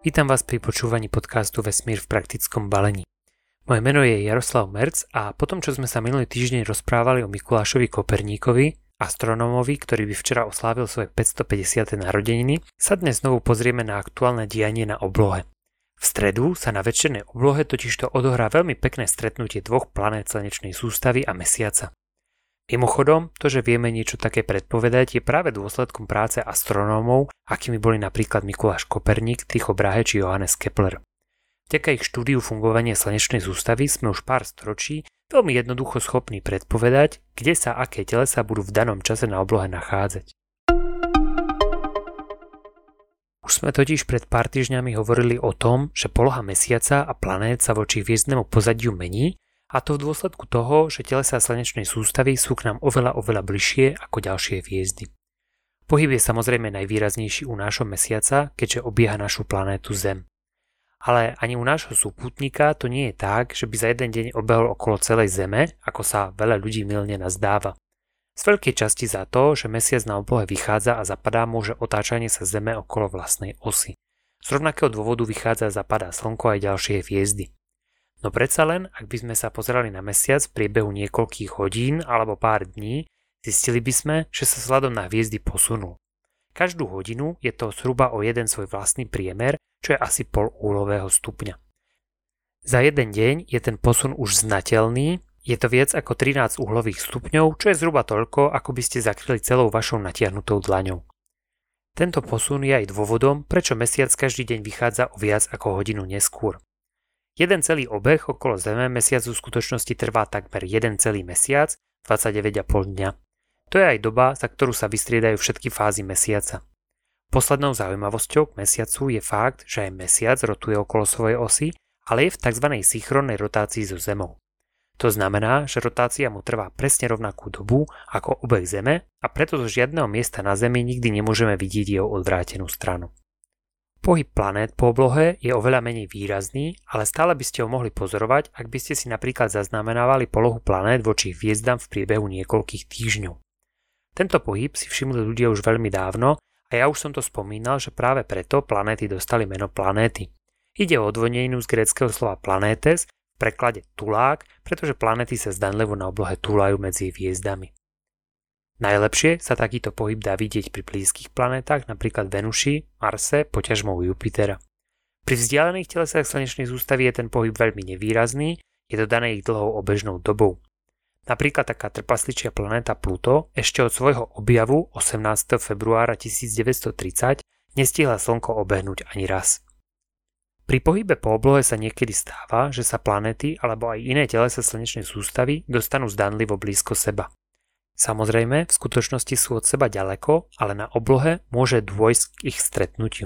Vítam vás pri počúvaní podcastu Vesmír v praktickom balení. Moje meno je Jaroslav Merc a potom, čo sme sa minulý týždeň rozprávali o Mikulášovi Koperníkovi, astronómovi, ktorý by včera oslávil svoje 550. narodeniny, sa dnes znovu pozrieme na aktuálne dianie na oblohe. V stredu sa na večernej oblohe totižto odohrá veľmi pekné stretnutie dvoch planét slnečnej sústavy a Mesiaca. Mimochodom, to, že vieme niečo také predpovedať, je práve dôsledkom práce astronómov, akými boli napríklad Mikuláš Koperník, Tycho Brahe či Johannes Kepler. Vďaka ich štúdiu fungovania slnečnej sústavy sme už pár storočí veľmi jednoducho schopní predpovedať, kde sa aké telesá budú v danom čase na oblohe nachádzať. Už sme totiž pred pár týždňami hovorili o tom, že poloha Mesiaca a planét sa voči hviezdnemu pozadiu mení, a to v dôsledku toho, že telesá slnečnej sústavy sú k nám oveľa bližšie ako ďalšie hviezdy. Pohyb je samozrejme najvýraznejší u nášho Mesiaca, keďže obieha našu planétu Zem. Ale ani u nášho súputníka to nie je tak, že by za jeden deň obehol okolo celej Zeme, ako sa veľa ľudí mylne nazdáva. Z veľkej časti za to, že Mesiac na oblohe vychádza a zapadá, môže otáčanie sa Zeme okolo vlastnej osy. Z rovnakého dôvodu vychádza a zapadá Slnko aj ďalšie hviezdy. No predsa len, ak by sme sa pozerali na Mesiac v priebehu niekoľkých hodín alebo pár dní, zistili by sme, že sa vzhľadom na hviezdy posunul. Každú hodinu je to zhruba o jeden svoj vlastný priemer, čo je asi pol úhlového stupňa. Za jeden deň je ten posun už znateľný, je to viac ako 13 uhlových stupňov, čo je zhruba toľko, ako by ste zakryli celou vašou natiahnutou dlaňou. Tento posun je aj dôvodom, prečo Mesiac každý deň vychádza o viac ako hodinu neskôr. Jeden celý obeh okolo Zeme Mesiacu v skutočnosti trvá takmer jeden celý mesiac, 29,5 dňa. To je aj doba, za ktorú sa vystriedajú všetky fázy Mesiaca. Poslednou zaujímavosťou k Mesiacu je fakt, že aj Mesiac rotuje okolo svojej osy, ale je v tzv. Synchronnej rotácii so Zemou. To znamená, že rotácia mu trvá presne rovnakú dobu ako obeh Zeme a preto zo žiadneho miesta na Zemi nikdy nemôžeme vidieť jeho odvrátenú stranu. Pohyb planét po oblohe je oveľa menej výrazný, ale stále by ste ho mohli pozorovať, ak by ste si napríklad zaznamenávali polohu planét voči hviezdam v priebehu niekoľkých týždňov. Tento pohyb si všimli ľudia už veľmi dávno a ja už som to spomínal, že práve preto planéty dostali meno planéty. Ide o odvodneninu z gréckeho slova planétes, v preklade tulák, pretože planéty sa zdanlivo na oblohe túlajú medzi hviezdami. Najlepšie sa takýto pohyb dá vidieť pri blízkych planétach, napríklad Venuši, Marse, poťažmo Jupitera. Pri vzdialených telesách slnečnej sústavy je ten pohyb veľmi nevýrazný, je to dané ich dlhou obežnou dobou. Napríklad taká trpasličia planéta Pluto ešte od svojho objavu 18. februára 1930 nestihla Slnko obehnúť ani raz. Pri pohybe po oblohe sa niekedy stáva, že sa planéty alebo aj iné telesá slnečnej sústavy dostanú zdanlivo blízko seba. Samozrejme, v skutočnosti sú od seba ďaleko, ale na oblohe môže dôjsť k ich stretnutiu.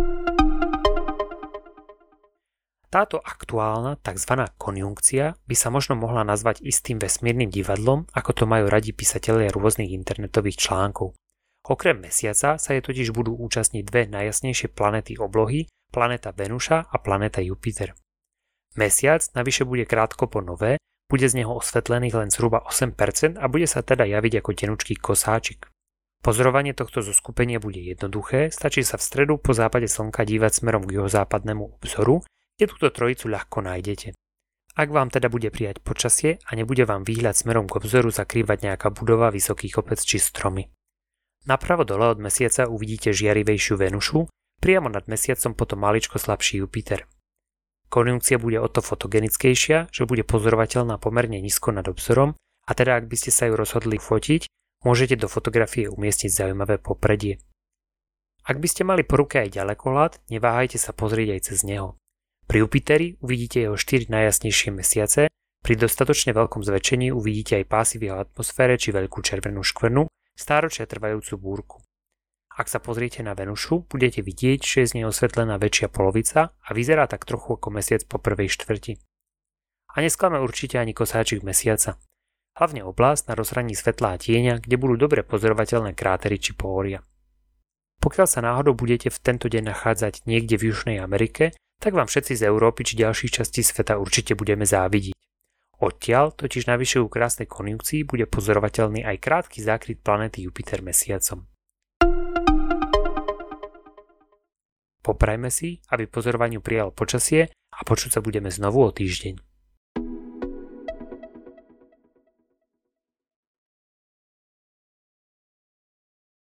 Táto aktuálna tzv. Konjunkcia by sa možno mohla nazvať istým vesmírnym divadlom, ako to majú radi písatelia rôznych internetových článkov. Okrem Mesiaca sa je totiž budú účastniť dve najjasnejšie planéty oblohy, planéta Venuša a planéta Jupiter. Mesiac navyše bude krátko po nové, bude z neho osvetlených len zhruba 8% a bude sa teda javiť ako tenučký kosáčik. Pozorovanie tohto zoskupenia bude jednoduché, stačí sa v stredu po západe Slnka dívať smerom k juhozápadnému obzoru, kde túto trojicu ľahko nájdete. Ak vám teda bude prijať počasie a nebude vám výhľad smerom k obzoru zakrývať nejaká budova, vysoký kopec či stromy. Napravo dole od Mesiaca uvidíte žiarivejšiu Venušu, priamo nad Mesiacom potom maličko slabší Jupiter. Konjunkcia bude o to fotogenickejšia, že bude pozorovateľná pomerne nízko nad obzorom a teda ak by ste sa ju rozhodli fotiť, môžete do fotografie umiestniť zaujímavé popredie. Ak by ste mali po ruke aj ďalekohľad, neváhajte sa pozrieť aj cez neho. Pri Jupiteri uvidíte jeho 4 najjasnejšie mesiace, pri dostatočne veľkom zväčšení uvidíte aj pásy v jeho atmosfére či veľkú červenú škvrnu, stáročia trvajúcu búrku. Ak sa pozriete na Venušu, budete vidieť, že je z nej osvetlená väčšia polovica a vyzerá tak trochu ako mesiac po prvej štvrti. A nesklame určite ani kosáčik Mesiaca. Hlavne oblasť na rozhraní svetla a tieňa, kde budú dobre pozorovateľné krátery či pohoria. Pokiaľ sa náhodou budete v tento deň nachádzať niekde v Južnej Amerike, tak vám všetci z Európy či ďalších častí sveta určite budeme závidieť. Odtiaľ totiž navyše u krásnej konjunkcii bude pozorovateľný aj krátky zákryt planéty Jupiter Mesiacom. Poprajme si, aby pozorovaniu prijalo počasie a počuť sa budeme znovu o týždeň.